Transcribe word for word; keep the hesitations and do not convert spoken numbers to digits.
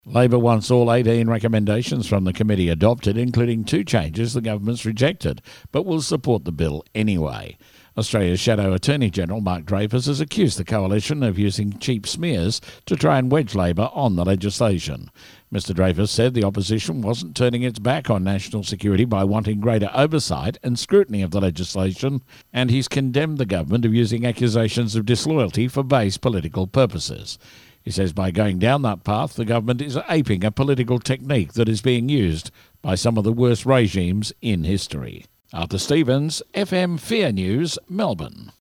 Labor wants all eighteen recommendations from the committee adopted, including two changes the government's rejected, but will support the bill anyway. Australia's Shadow Attorney-General Mark Dreyfus has accused the coalition of using cheap smears to try and wedge Labor on the legislation. Mister Dreyfus said the opposition wasn't turning its back on national security by wanting greater oversight and scrutiny of the legislation, and he's condemned the government of using accusations of disloyalty for base political purposes. He says by going down that path, the government is aping a political technique that is being used by some of the worst regimes in history. Arthur Stevens, F M Fear News, Melbourne.